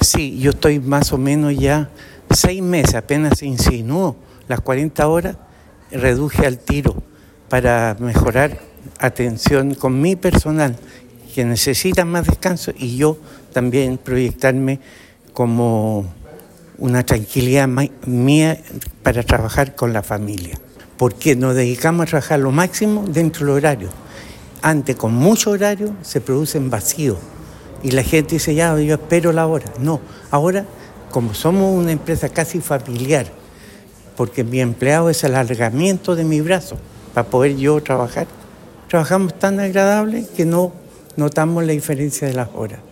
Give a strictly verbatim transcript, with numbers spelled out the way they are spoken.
Sí, yo estoy más o menos ya seis meses, apenas se insinuó las cuarenta horas, reduje al tiro para mejorar atención con mi personal, que necesita más descanso, y yo también proyectarme como una tranquilidad mía para trabajar con la familia, porque nos dedicamos a trabajar lo máximo dentro del horario. Antes, con mucho horario, se producen vacíos y la gente dice, ya, yo espero la hora. No, ahora, como somos una empresa casi familiar, porque mi empleado es el alargamiento de mi brazo para poder yo trabajar, trabajamos tan agradable que no notamos la diferencia de las horas.